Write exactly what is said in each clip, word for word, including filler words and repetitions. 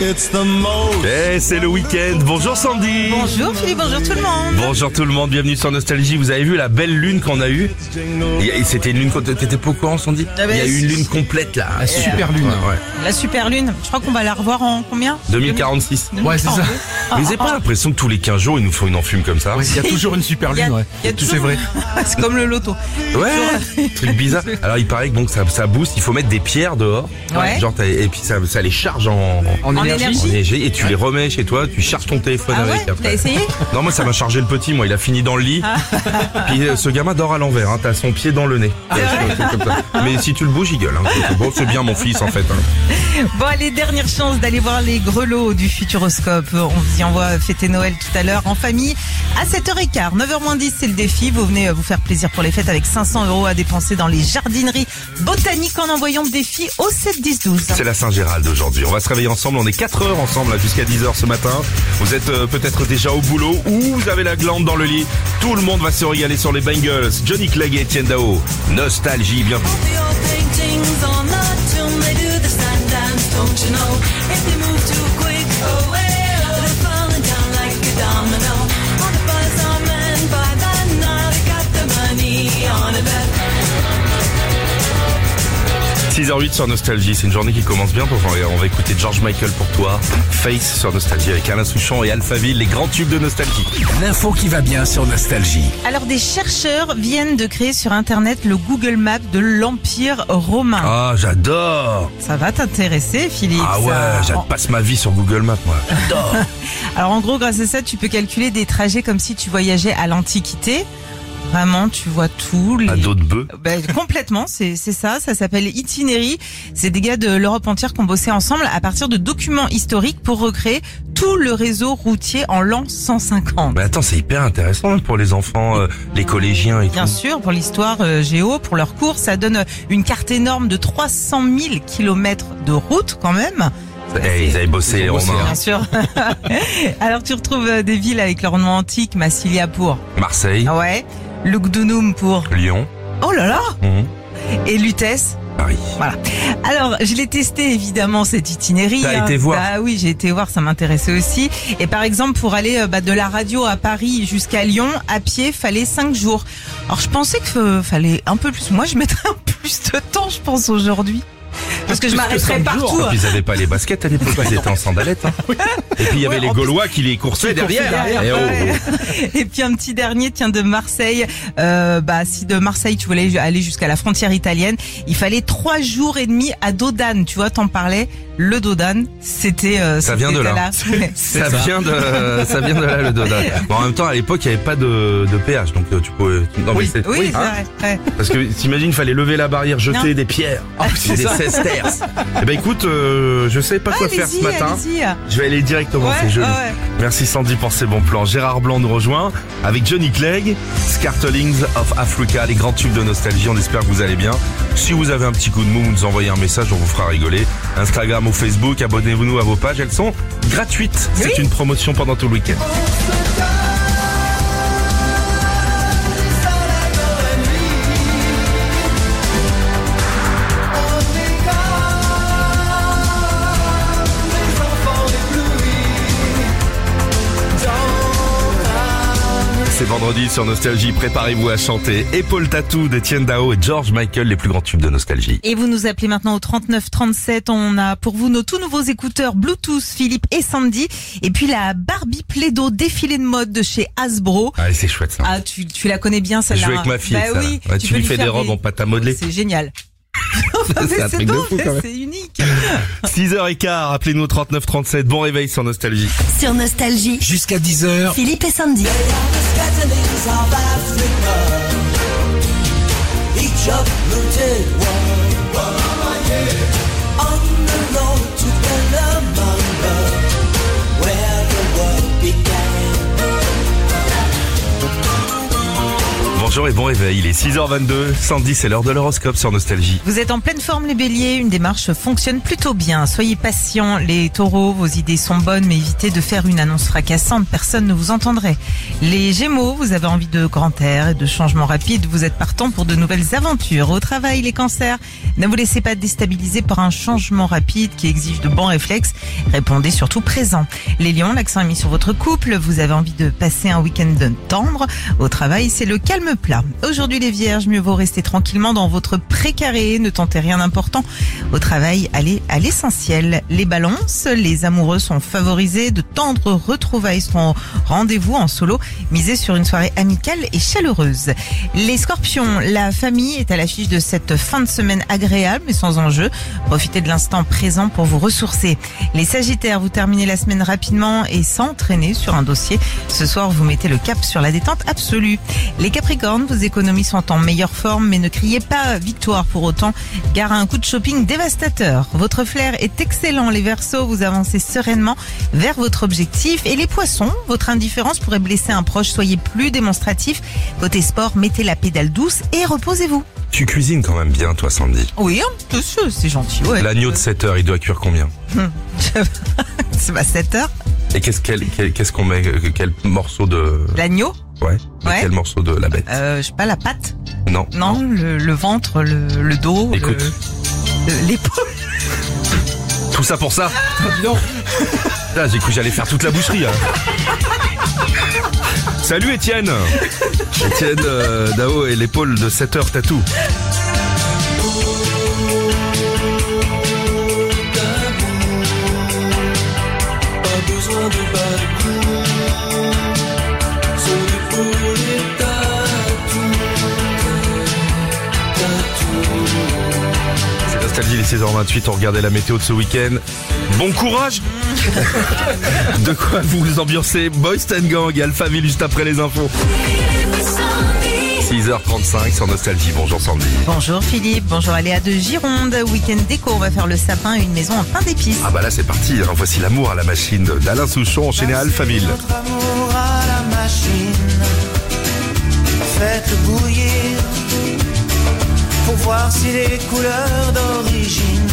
Eh, c'est le week-end. Bonjour Sandy. Bonjour Philippe, bonjour tout le monde. Bonjour tout le monde, bienvenue sur Nostalgie. Vous avez vu la belle lune qu'on a eue? Et C'était une lune, t'étais pas au courant Sandy? Ah ben, Il y a eu une lune complète là. La super lune. Ouais, ouais. La super lune, je crois qu'on va la revoir en combien? deux mille quarante-six. Ouais, c'est ça. Mais vous avez pas l'impression que tous les quinze jours ils nous font une enfume comme ça? Ouais, il y a toujours une super Il y a- lune, ouais. il y a Tout toujours- c'est vrai. C'est comme le loto. Ouais, truc bizarre. Alors il paraît que donc ça, ça booste, il faut mettre des pierres dehors. Ouais. Genre t'as- et puis ça, ça les charge en, En, En énergie. énergie. en énergie et tu les remets chez toi, tu charges ton téléphone Ah ouais, avec t'as après. essayé? Non, moi ça m'a chargé le petit, moi il a fini dans le lit. Puis euh, ce gamin dort à l'envers, hein, t'as son pied dans le nez. Ah Ouais, c'est- c'est comme ça. Mais si tu le bouges, il gueule. Hein. Bon, c'est bien mon fils en fait. Hein. Bon, allez, dernière chance d'aller voir les grelots du Futuroscope. On vous y envoie fêter Noël tout à l'heure en famille à sept heures quinze. neuf heures moins dix, c'est le défi. Vous venez vous faire plaisir pour les fêtes avec cinq cents euros à dépenser dans les jardineries botaniques en envoyant défi au sept dix douze. C'est la Saint-Gérald aujourd'hui. On va se réveiller ensemble, on est quatre heures ensemble là, jusqu'à dix heures ce matin. Vous êtes euh, peut-être déjà au boulot ou vous avez la glande dans le lit. Tout le monde va se régaler sur les Bangles. Johnny Clegg et Etienne Dao. Nostalgie, bienvenue. The old paintings on the tomb, they do the sun dance, don't you know? If they move too quick, oh well, they're falling down like a domino. All the boys are men by the night, they got the money on a bet. six heures huit sur Nostalgie, c'est une journée qui commence bien. Pour on va écouter George Michael pour toi. Face sur Nostalgie avec Alain Souchon et Alphaville, les grands tubes de Nostalgie. L'info qui va bien sur Nostalgie. Alors, des chercheurs viennent de créer sur Internet le Google Maps de l'Empire romain. Ah, j'adore. Ça va t'intéresser, Philippe. Ah ouais, ça. je passe ma vie sur Google Maps, moi. J'adore. Alors en gros, grâce à ça, tu peux calculer des trajets comme si tu voyageais à l'Antiquité. Vraiment, tu vois tout. Les... À dos de bœuf. Ben, complètement, c'est c'est ça. Ça s'appelle Itinérie. C'est des gars de l'Europe entière qui ont bossé ensemble à partir de documents historiques pour recréer tout le réseau routier en l'an cent cinquante. Mais attends, c'est hyper intéressant pour les enfants, euh, les collégiens et Bien tout. sûr, pour l'histoire euh, géo, pour leur cours, ça donne une carte énorme de trois cent mille kilomètres de route quand même. Eh, ils avaient bossé les Ils ont bossé, Romains. Bien sûr. Alors tu retrouves euh, des villes avec leur nom antique, Massilia pour... Marseille, Ah ouais. Lugdunum pour... Lyon, Oh là là. mhm, Et Lutèce. Paris. Voilà. Alors, je l'ai testé évidemment cette itinéraire. T'as été voir? Bah oui, j'ai été voir, ça m'intéressait aussi. Et par exemple, pour aller euh, bah, de la radio à Paris jusqu'à Lyon, à pied, fallait cinq jours. Alors, je pensais qu'il euh, fallait un peu plus. Moi, je mettrais un peu plus de temps, je pense, aujourd'hui. Parce que je Plus que m'arrêterais cinq partout. jours. Et puis ils avaient pas les baskets à l'époque, ils étaient en sandalettes. Hein. Et puis il y avait Ouais, les en plus- Gaulois qui les coursaient derrière. derrière, Eh oh, ouais. oh. Et puis un petit dernier, tiens, de Marseille. Euh, bah, si de Marseille tu voulais aller jusqu'à la frontière italienne, il fallait trois jours et demi à Dodane. Tu vois, t'en parlais. Le Dodane, c'était. Euh, Ça vient de c'était là. Ouais. Ça vient de, ça vient de là le Doda. Bon, en même temps, à l'époque, il n'y avait pas de, de péage, donc euh, tu pouvais. Non, mais Oui. c'est- Oui, c'est hein. vrai. Ouais. Parce que t'imagines, il fallait lever la barrière, jeter Non. des pierres, c'est des ça. sesterces. Eh ben écoute, euh, je sais pas quoi faire ce Allez-y, matin. allez-y. Je vais aller directement, Ouais, c'est joli. ouais. Merci Sandy pour ces bons plans. Gérard Blanc nous rejoint avec Johnny Clegg, Scartlings of Africa, les grands tubes de Nostalgie. On espère que vous allez bien. Si vous avez un petit coup de mou, vous nous envoyez un message, on vous fera rigoler. Instagram ou Facebook, abonnez-vous à vos pages, elles sont gratuites. C'est Oui. une promotion pendant tout le week-end. C'est vendredi sur Nostalgie, préparez-vous à chanter. Épaule Tatou d'Etienne Dao et George Michael, les plus grands tubes de Nostalgie. Et vous nous appelez maintenant au trente-neuf trente-sept. On a pour vous nos tout nouveaux écouteurs Bluetooth, Philippe et Sandy. Et puis la Barbie Play-Doh défilé de mode de chez Hasbro. Ah, c'est chouette ça. Ah, tu, tu la connais bien Je celle-là. joue avec ma fille, Bah ça. oui, Ouais, tu peux lui fais faire des robes en pâte à modeler. C'est génial. C'est un truc de fou, quand même. C'est unique. six heures quinze, appelez-nous au trente-neuf trente-sept. Bon réveil sur Nostalgie. Sur Nostalgie, Jusqu'à dix heures. Philippe et Sandy. Scatterings of Africa, each uprooted one, on the road to Bellamanga, where the world began. Bonjour et bon réveil, il est six heures vingt-deux, Sandy, c'est l'heure de l'horoscope sur Nostalgie. Vous êtes en pleine forme les béliers, une démarche fonctionne plutôt bien. Soyez patients les taureaux, vos idées sont bonnes mais évitez de faire une annonce fracassante, personne ne vous entendrait. Les gémeaux, vous avez envie de grand air et de changements rapides, vous êtes partant pour de nouvelles aventures. Au travail, les cancers, ne vous laissez pas déstabiliser par un changement rapide qui exige de bons réflexes, répondez surtout présent. Les lions, l'accent est mis sur votre couple, vous avez envie de passer un week-end tendre. Au travail, c'est le calme plat. Aujourd'hui les vierges, mieux vaut rester tranquillement dans votre précaré, ne tentez rien d'important. Au travail, allez à l'essentiel. Les balances, les amoureux sont favorisés, de tendres retrouvailles seront au rendez-vous en solo, misez sur une soirée amicale et chaleureuse. Les scorpions, la famille est à l'affiche de cette fin de semaine agréable mais sans enjeu. Profitez de l'instant présent pour vous ressourcer. Les sagittaires, vous terminez la semaine rapidement et sans traîner sur un dossier. Ce soir, vous mettez le cap sur la détente absolue. Les capricornes, vos économies sont en meilleure forme mais ne criez pas victoire pour autant, gare à un coup de shopping dévastateur. Votre flair est excellent les verseaux, vous avancez sereinement vers votre objectif. Et les poissons, votre indifférence pourrait blesser un proche, soyez plus démonstratif. Côté sport, mettez la pédale douce et reposez-vous. Tu cuisines quand même bien toi Sandy. Oui, un peu, c'est gentil. Ouais. L'agneau de sept heures, il doit cuire combien? C'est pas sept heures. Et qu'est-ce qu'elle- quel- qu'est-ce qu'on met, quel morceau de... L'agneau, Ouais, de Ouais. quel morceau de la bête? euh, je sais pas, la patte. Non. Non, le, le ventre, le, le dos, le- Écoute. le- l'épaule. Tout ça pour ça? Là, j'ai cru que j'allais faire toute la boucherie. Hein. Salut Étienne. Étienne euh, Dao et l'épaule de sept heures tatou. Pas besoin de balcon. Son épaule est tatou. C'est Nostalgie, il est seize heures vingt-huit, on regardait la météo de ce week-end. Bon courage. De quoi vous vous ambiancez? Boys and Gang et Alphaville juste après les infos. six heures trente-cinq sur Nostalgie, bonjour Sandy. Bonjour Philippe, bonjour Aléa de Gironde. Week-end déco, on va faire le sapin et une maison en pain d'épices. Ah bah là c'est parti, hein. Voici l'amour à la machine d'Alain Souchon enchaîné à Alphaville. Notre amour à la machine, faites-le bouillir pour voir si les couleurs d'origine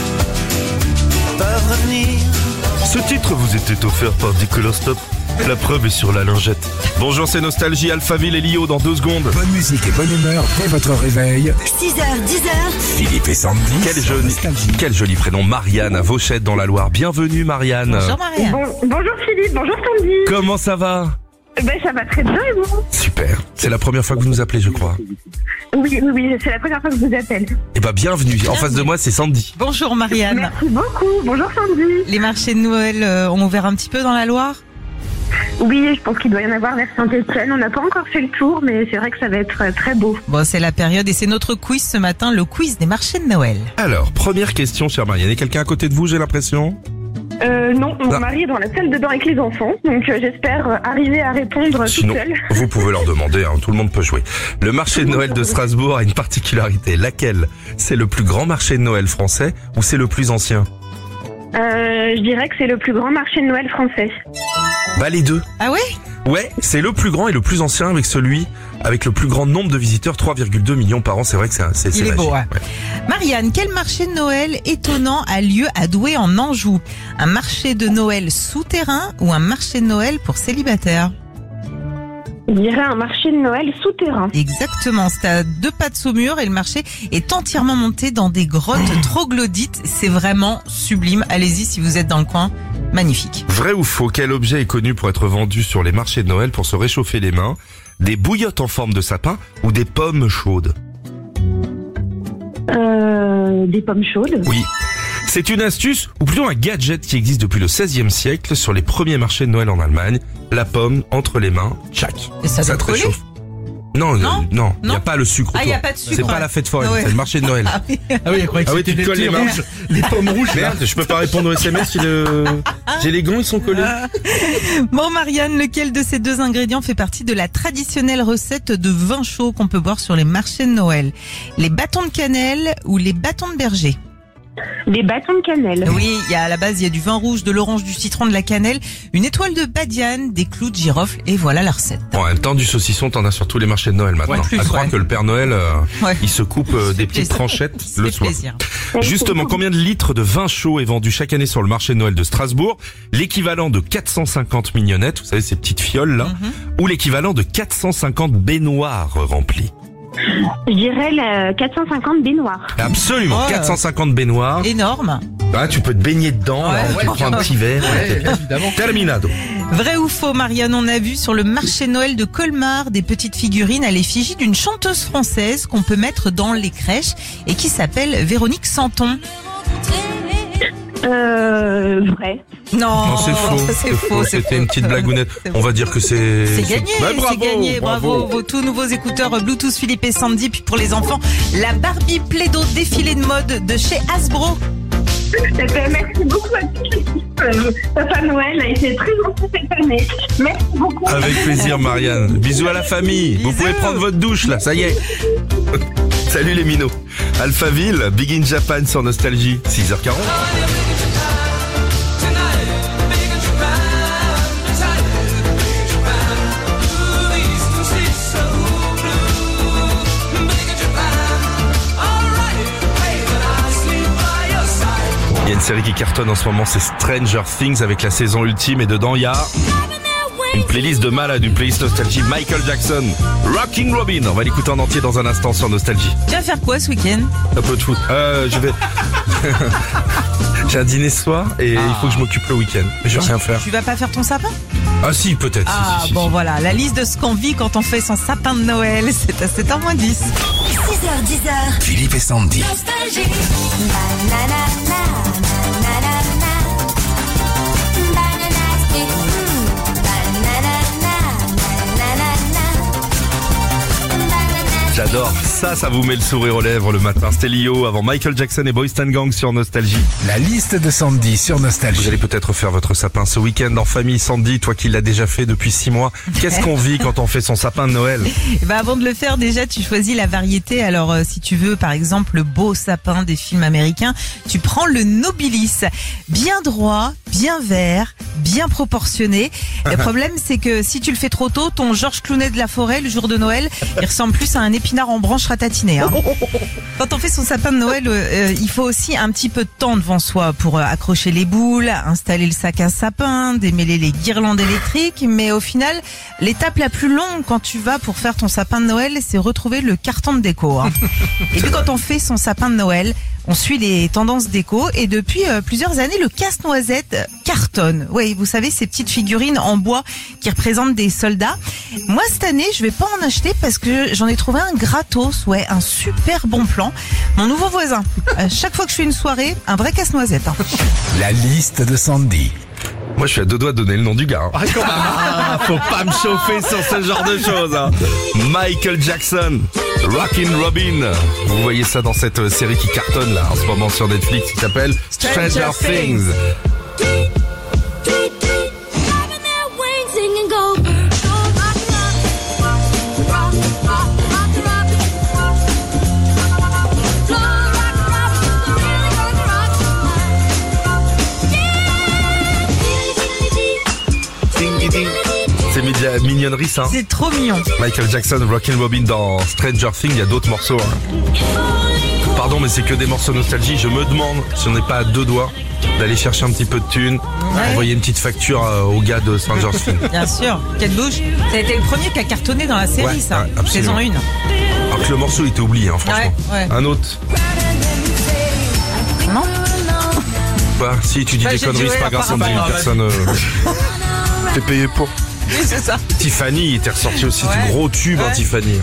peuvent revenir. Ce titre vous était offert par Nicolostop. La preuve est sur la lingette. Bonjour, c'est Nostalgie, Alphaville et Lio dans deux secondes. Bonne musique et bonne humeur dès votre réveil. six heures, dix heures. Philippe et Sandy. Quel sur joli, Nostalgie. quel joli prénom, Marianne à Vauchette dans la Loire. Bienvenue Marianne. Bonjour Maria. Bon, bonjour Philippe, bonjour Sandy. Comment ça va? Ben ça va très bien et vous? Super. C'est la première fois que vous nous appelez, je crois. Oui, oui, oui, c'est la première fois que je vous appelle. Eh ben bienvenue. En face de moi, c'est Sandy. Bonjour Marianne. Merci beaucoup, bonjour Sandy. Les marchés de Noël euh, ont ouvert un petit peu dans la Loire? Oui, je pense qu'il doit y en avoir vers Saint-Etienne. On n'a pas encore fait le tour, mais c'est vrai que ça va être euh, très beau. Bon, c'est la période et c'est notre quiz ce matin, le quiz des marchés de Noël. Alors, première question, chère Marianne. Il y a quelqu'un à côté de vous, j'ai l'impression? Euh, non, mon Ah. mari est dans la salle de bain avec les enfants, donc euh, j'espère euh, arriver à répondre Sinon, toute seule. vous pouvez leur demander, hein, tout le monde peut jouer. Le marché de Noël de Strasbourg a une particularité. Laquelle? C'est le plus grand marché de Noël français ou c'est le plus ancien? Euh, je dirais que c'est le plus grand marché de Noël français. Bah les deux. Ah ouais? Ouais, c'est le plus grand et le plus ancien avec celui avec le plus grand nombre de visiteurs, trois virgule deux millions par an. C'est vrai que c'est c'est c'est Il est magique. beau, ouais. Marianne, quel marché de Noël étonnant a lieu à Douai en Anjou? Un marché de Noël souterrain ou un marché de Noël pour célibataires? Je dirais un marché de Noël souterrain. Exactement, c'est à deux pas de Saumur et le marché est entièrement monté dans des grottes troglodytes. C'est vraiment sublime. Allez-y si vous êtes dans le coin. Magnifique. Vrai ou faux, quel objet est connu pour être vendu sur les marchés de Noël pour se réchauffer les mains? Des bouillottes en forme de sapin ou des pommes chaudes? Euh, des pommes chaudes. Oui. C'est une astuce ou plutôt un gadget qui existe depuis le seizième siècle sur les premiers marchés de Noël en Allemagne. La pomme entre les mains, tchac. Et ça doit te coller. réchauffe. Non, euh, Non non, il n'y a Non. pas le sucre Ah, il y a autour. pas de sucre, C'est pas ouais. la fête foraine, Ah ouais. c'est le marché de Noël. Ah oui. Ah oui, je croyais que Ah oui, c'était tu te les colles les petits mains. rouges, les pommes rouges. là. Merde, je peux pas répondre au S M S si le... j'ai les gants, ils sont collés. Bon Marianne, lequel de ces deux ingrédients fait partie de la traditionnelle recette de vin chaud qu'on peut boire sur les marchés de Noël? Les bâtons de cannelle ou les bâtons de berger? Des bâtons de cannelle. Oui, il y a à la base, il y a du vin rouge, de l'orange, du citron, de la cannelle, une étoile de badiane, des clous de girofle et voilà la recette. Bon, en même temps, du saucisson, t'en as sur tous les marchés de Noël maintenant. Ouais, plus, à croire ouais. que le Père Noël, euh, Ouais. il se coupe euh, des fait petites plaisir. tranchettes Il se le fait soir. plaisir. Justement, combien de litres de vin chaud est vendu chaque année sur le marché de Noël de Strasbourg? L'équivalent de quatre cent cinquante mignonnettes, vous savez, ces petites fioles là, Mm-hmm. ou l'équivalent de quatre cent cinquante baignoires remplies? Je dirais la quatre cent cinquante baignoires. Absolument, Oh. quatre cent cinquante baignoires. Énorme. Ah, tu peux te baigner dedans, là, Ouais. tu prends un petit verre. évidemment. Terminado. Vrai ou faux, Marianne, on a vu sur le marché Noël de Colmar des petites figurines à l'effigie d'une chanteuse française qu'on peut mettre dans les crèches et qui s'appelle Véronique Santon. Euh, vrai. Non, Non, c'est faux. c'est faux. c'est C'était faux. une petite blagounette. C'est On va dire que c'est... C'est gagné, Bah, bravo, c'est gagné, bravo. Vos tout nouveaux écouteurs Bluetooth Philippe et Sandy. Puis pour les enfants, la Barbie Play-Doh défilé de mode de chez Hasbro. Eh ben, merci beaucoup à toute l'équipe. Euh, Papa Noël a été très gentil cette année. Merci beaucoup. Avec plaisir, Marianne. Bisous à la famille. Vous Bisous. pouvez prendre votre douche, là. Ça y est. Salut les minots. Alphaville, Big in Japan sur Nostalgie. six heures quarante. Il y a une série qui cartonne en ce moment, c'est Stranger Things avec la saison ultime et dedans il y a une playlist de malade, une playlist Nostalgie. Michael Jackson, Rocking Robin. On va l'écouter en entier dans un instant sur Nostalgie. Tu vas faire quoi ce week-end? Un peu de foot. Euh, je vais... J'ai un dîner ce soir et il faut que je m'occupe le week-end. Mais je vais rien faire. Tu vas pas faire ton sapin? Ah si, peut-être. si, Ah si, si, bon si. voilà, la liste de ce qu'on vit quand on fait son sapin de Noël, c'est à sept heures moins dix. six heures, dix heures. Philippe et Sandy. Nostalgie. Banana, banana, banana split. Mm. Banana, banana. J'adore. Ça, ça vous met le sourire aux lèvres le matin. C'était Lio avant Michael Jackson et Boyz two Gang sur Nostalgie. La liste de Sandy sur Vous Nostalgie. allez peut-être faire votre sapin ce week-end en famille. Sandy, toi qui l'as déjà fait depuis six mois, qu'est-ce qu'on vit quand on fait son sapin de Noël? Et ben avant de le faire, déjà tu choisis la variété. Alors euh, si tu veux par exemple le beau sapin des films américains, tu prends le Nobilis, bien droit, bien vert, bien proportionné. Le problème c'est que si tu le fais trop tôt, ton Georges Clooney de la forêt le jour de Noël, il ressemble plus à un épinard en branche ratatiné. Hein. Quand on fait son sapin de Noël, euh, il faut aussi un petit peu de temps devant soi pour euh, accrocher les boules, installer le sac à sapin, démêler les guirlandes électriques. Mais au final, l'étape la plus longue quand tu vas pour faire ton sapin de Noël, c'est retrouver le carton de déco. Hein. Et puis quand on fait son sapin de Noël, on suit les tendances déco et depuis euh, plusieurs années, le casse-noisette cartonne. Oui, vous savez, ces petites figurines en bois qui représentent des soldats. Moi, cette année, je vais pas en acheter parce que j'en ai trouvé un gratos, ouais, un super bon plan. Mon nouveau voisin, à chaque fois que je fais une soirée, un vrai casse-noisette. Hein. La liste de Sandy. Moi, je suis à deux doigts de donner le nom du gars. hein. Ah, faut pas me chauffer sur ce genre de choses. Hein. Michael Jackson, Rockin' Robin. Vous voyez ça dans cette euh, série qui cartonne là en ce moment sur Netflix qui s'appelle Stranger, Stranger Things. Things. Having their wings singing go. Go rock it up. Rock, rock, rock it up. Go rock it up. Really gonna rock it. Yeah. C'est média- mignonnerie ça. hein. C'est trop mignon. Michael Jackson, Rockin' Robin dans Stranger Things. Il y a d'autres morceaux. hein. Pardon, mais c'est que des morceaux nostalgie. Je me demande si on n'est pas à deux doigts d'aller chercher un petit peu de thunes, envoyer une petite facture euh, aux gars de Stranger Things. Bien sûr. Quelle bouche. Ça a été le premier qui a cartonné dans la série, Ouais, ça. ouais, absolument. Saison un. Alors que le morceau était oublié, hein, franchement. Ouais, ouais. Un autre. Non? Bah, si tu dis Bah, des j'ai conneries, dit, c'est ouais, pas grave, enfin, Sandy, bah, personne. Euh... T'es payé pour. Oui, c'est ça. Tiffany était ressorti aussi, Ouais. du gros tube, hein, Ouais. Tiffany.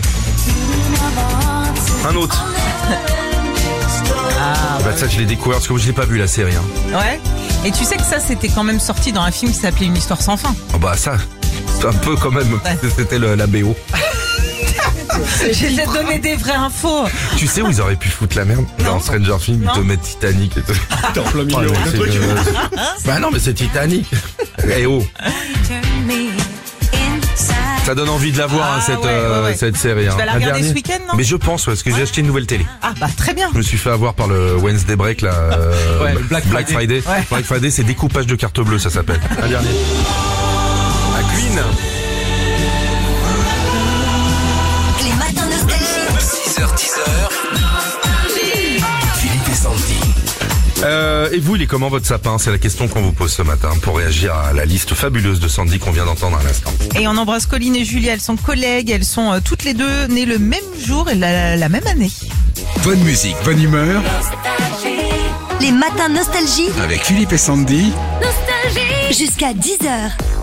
Un autre. Ah, Bah, ça, je l'ai découvert parce que je l'ai pas vu la série. Hein. ouais. Et tu sais que ça, c'était quand même sorti dans un film qui s'appelait Une histoire sans fin. Oh, bah, ça, c'est un peu quand même. Ouais. C'était le- la B O. J'ai peut-être donné des vraies infos. Tu sais où ils auraient pu foutre la merde dans Stranger Things, Non. de mettre Titanic et tout. T'es en plein Oh, mais c'est le- Bah non, mais c'est Titanic. Eh oh. Turn me inside Ça donne envie de la voir, Ah, hein, cette, ouais, euh, ouais, ouais. cette série. Tu hein. vas la Un regarder dernier ce week-end, non? Mais je pense, ouais, parce que j'ai acheté une nouvelle télé. Ah bah très bien. Je me suis fait avoir par le Wednesday Break, là. euh, Ouais, le Black Friday. Ouais. Black Friday, c'est découpage de carte bleue, ça s'appelle. Un dernier. À Queen. Les matins nostalgiques. six heures dix heures. Philippe et Sandy. Euh, et vous, il est comment votre sapin? C'est la question qu'on vous pose ce matin pour réagir à la liste fabuleuse de Sandy qu'on vient d'entendre à l'instant. Et on embrasse Colline et Julie, elles sont collègues, elles sont euh, toutes les deux nées le même jour et la, la même année. Bonne musique, bonne humeur. Les matins nostalgiques. Avec Philippe et Sandy. Jusqu'à dix heures.